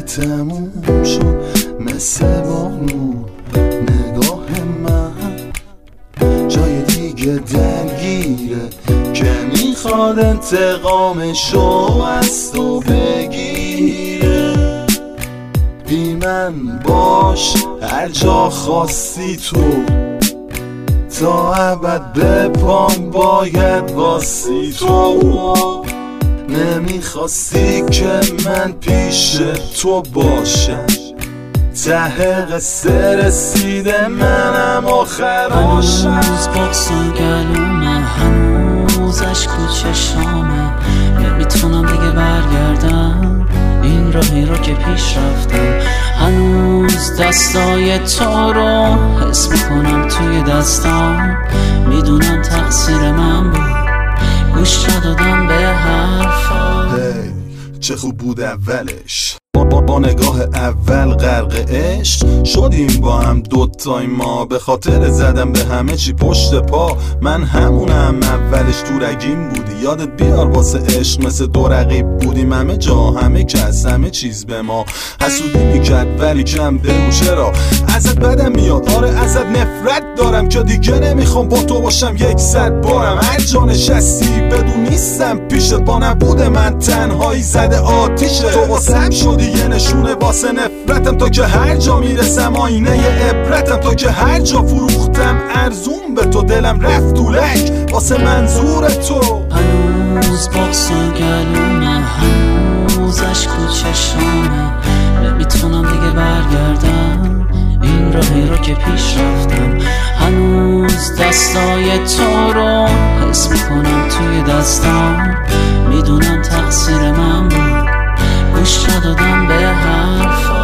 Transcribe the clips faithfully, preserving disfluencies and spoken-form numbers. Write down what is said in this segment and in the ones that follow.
تموم شد مثل بارون نگاه من، جای دیگه درگیره که میخواد انتقامشو از تو بگیره. بی من باش هر جا خواستی تو، تا ابد به پام باید واسی تو. نمیخواستی که من پیش تو باشم، ته قصه رسیده منم آخراشم. هنوز بغض و گلومه، هنوز عشق و چشامه، نمیتونم دیگه برگردم این راهی رو که پیش رفتم. هنوز دستای تو رو حس میکنم توی دستام، میدونم تقصیر من بود گوش ندادم به حرفا. hey, چه خوب بود اولش، با, با نگاه اول غرق عشق شدیم با هم دوتای ما. به خاطر زدم به همه چی پشت پا، من همونم اولش تو رگیم بودی. یادت بیار واسه عشق مثل دو رقیب بودیم، همه جا همه کس همه چیز به ما حسودی میکرد ولی کم بگو چرا ازت بدم میاد. آره ازت نفرت دارم که دیگه نمیخوام با تو باشم یک صد بارم. هر جا نشستی بدون نیستم پیشت، با نبود من تنهایی زده آتیشه. تو واسم شدی یه نشونه واسه نفرتم، تا که هر جا میرسم آینه عبرتم. تا که هر جا فروختم ارزون به تو، دلم رفت دولک واسه منظور تو. هنوز بغض و گلومه، هنوز عشق و چشامه، نمیتونم دیگه برگردم این راهی رو که پیش رفتم. هنوز دستای تو رو حس میکنم توی دستام، میدونم تقصیر من بود گوش ندادم به حرفا.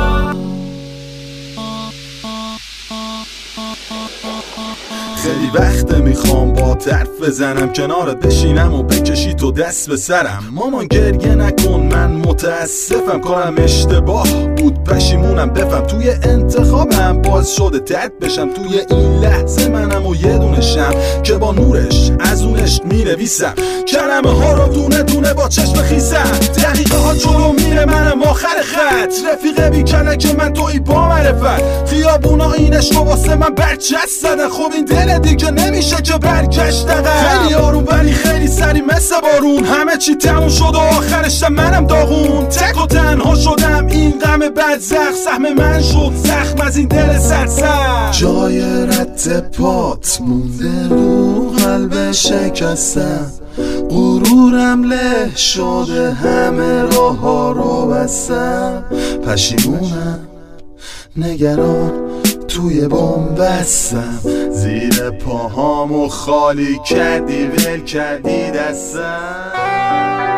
خیلی وقته میخوام با حرف بزنم، کنارت بشینم و بکشی تو دست به سرم. مامان گریه نکن من متاسفم، کارم اشتباه بود پشیمونم. بفهم توی انتخابم باز شده درد بشم، توی این لحظه منم و یه دونشم که با نورش از اون عشق مینویسم. کلمه ها رو دونه دونه با چشم خیسم، دقیقه ها جلو میره منم آخر خط. رفیقه بی کلک من توی با معرفت، خیابونا این عشق واسه من برچست زدن. خب این دل دیگه نمیشه که برگشت دقیق. خیلی آروم ولی خیلی سری مثل بارون، همه چی تموم شد و آخرش منم داغون. تک و تنها شدم این غم بدزخ، سهم من شد زخم از این دل سرسر. جای رد پات مونده رو قلب شکستم، غرورم له شده همه راه ها رو بستم. پشیمونم نگران توی بومبستم، زیر پاهامو خالی کردی ول کردی دستم.